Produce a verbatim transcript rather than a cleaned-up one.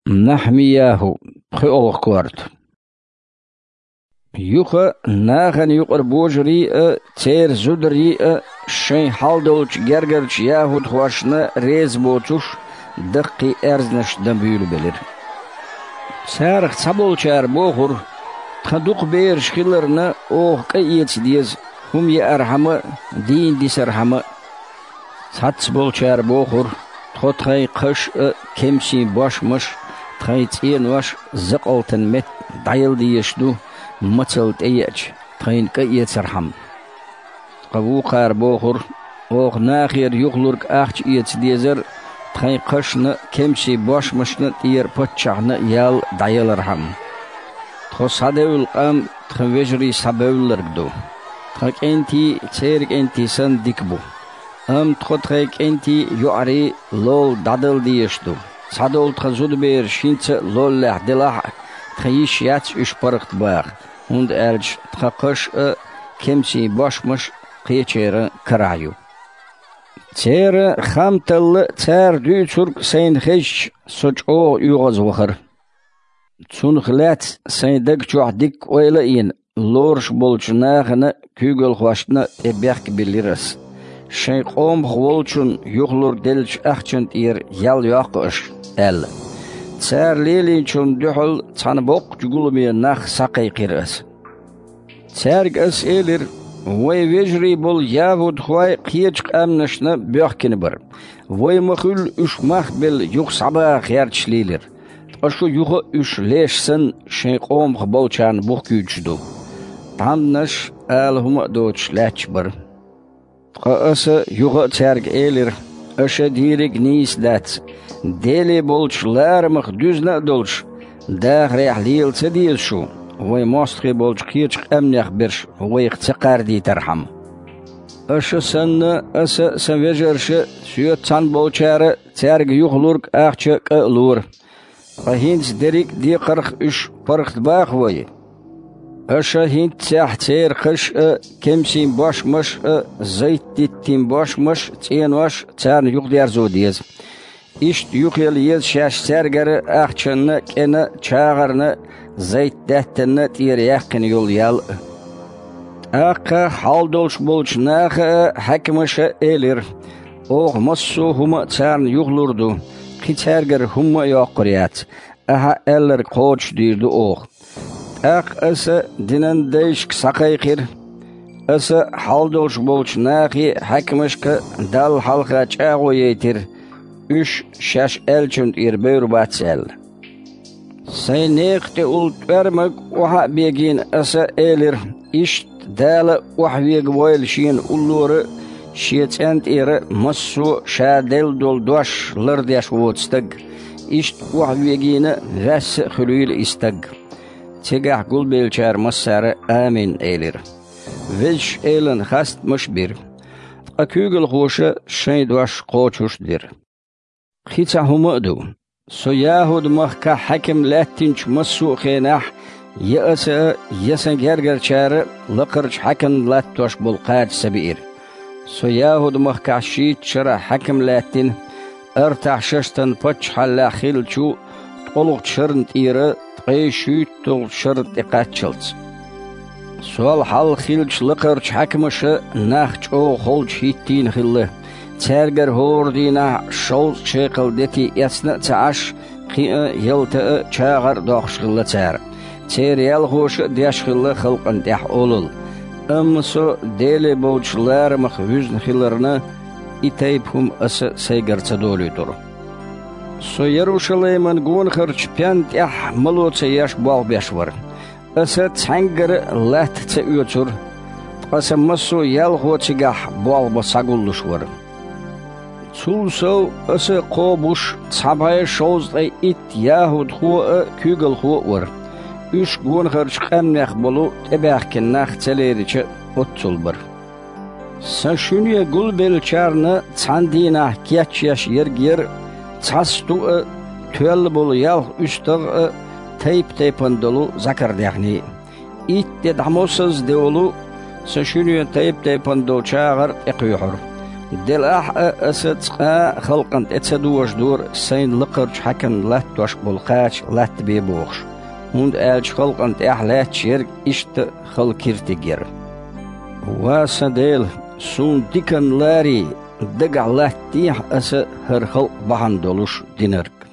Nahmiyahu خيولخ كوارت يوخا ناخن يقر بوجري تير زودري شين حالدولش جرجرش ياهود خواشنا ريز بوتوش دقي ارزنش دنبيلو بلر سارخ صبولشار بوخور تخدوق بير شخيلرنا اوه قيت ديز هم يأرحم دين دي سرحم ساتس بولشار بوخور تخطخي قش كمسي باش مش تخيت اين واش زقلتن مت دايل ديشدو متلت ايج تخين قيت سرحم قبو قار بوخور اوه ناخير يغلرك اخش ايت ديزر تخين قشن كمسي باش مشن تير پتشعن يال دايل رحم تخو صدول قام تخين وجري سبول لرقدو تخيك انتي تيرك انتي سن ديكبو ام تخو تخيك انتي يعري لول دادل ديشدو صدول تخزود بير شينت لول لح دلح تخيش ياتش اش برخت باغ هند ارج تخقش كمسي باش مش قيچير كرايو تير خامتل تير دو ترك سين خش سوچ او يغز وخر تون خلات سين دك چوح ديك ويلين لورش بولچناغن كوگل خواشنا ابيخ بليرس شين قوم خولچون يغلور دلچ اخچن تير يال ياقش ال تير ليلين چون دحل تانبوق جگولمي نخ ساقي قيرس تيرگ اس ايلر وي وجري بول ياود خواي قيچ امنشنا بيخكن بر وي مخول اش مخ بل يوخ صبا خيرچ ليلر اشو يوخ اش ليشسن شين قوم خبولچان بوخ كيچدو تامنش ال هم دوچ لچ بر قاس يوخ تيرگ ايلر اش ديرگ نيس دات ديلي بولچ لارمخ دوزنا دولش داغ ريح ليل تديل شو وي ماستخي بولج كيتش امنيخ برش وي اختقار دي ترحم اش سن اس سنوجرش سيوت تان بولچار تيرگ يخلورك اخچ قلور فهينس دريك دي قرخ اش برخت باخ وي اش هينت تاح تير خش كمسين باش مش زيت ديتين باش مش تين واش تان يخ ديار زوديز İşt yuqyal şaş sergeri ahçını kene çağırını zeyt dehtenini tiyir yakın yol yal. Aqqa haldolş bolç nağı hakmışı elir. Oğ massu huma çarn yuqlurdu. Qi huma yoqriyat. Aha eller qoç dirdi oğ. Aq asa dinan deyşk saqayqir. Asa haldolş bolç nağı hakmışkı dal halqa çağu yetir. Üç şaş elçünd ir beur batsel. Say neqte ult vermek oha begin asa elir işt dala ohveg boyl şin ulluru şietsent ire massu şadel dol doş lırdaş wotstag işt ohvegine ves khulul istag tegah gul belçar masara amin elir. Vilş elen hast müşbir. Akügel hoşa şey doş qoçuşdir. خيتا همدو سو ياهود مخكا حكم لاتنش مسو خيناح يأسا يسن جرجر شار لقرش حكم لاتوش بلقاد سبير سو ياهود مخكا شيت شرا حكم لاتن ارتاح ششتن پچ حلا خيلچو طلق شرن تيرا تقي شيت طل شرط اقاتشلت سوال حال خيلچ لقرش حكمش ناخچ او خلچ هيتين خيله ترجر هوردينا شول شيقل دتي يسنا تعش قي يلتا چاغر داخشغله تر تيريال خوش دياشغله خلقن دح اولل امسو ديلي بوچلار مخوزن خيلرنا ايتيبهم اس سيگرچ دوليدور سو يروشليمن گون خرچ پيانت اح ملوچ ياش باغ بيشور اس تنگر لات تيوچور اس مسو يال خوچگح باغ بساگولشور Sulso ase qobuş sabay şozday it yahud hu kügel hu var. Üç gün hırç qamnaq bolu tebaqkin naq çeleriçe otsulbar. Saşuniye gul belçarna çandina kiyaç yaş yergir çastu töl bolu yal üstag tayp taypan dolu zakardaqni. It de damosuz deolu saşuniye tayp taypan do çağır eqyuhur. دل أح أسد خلقنت اتسدوش دور سين لقرش حكم لات توش بلقاش لات بيبوخش هند آلش خلقنت أح لات شيرك إشت خلقيرتجر واسديل سون ديكن لاري دقع لات تيح أس هر خلق بحن دولوش دينرك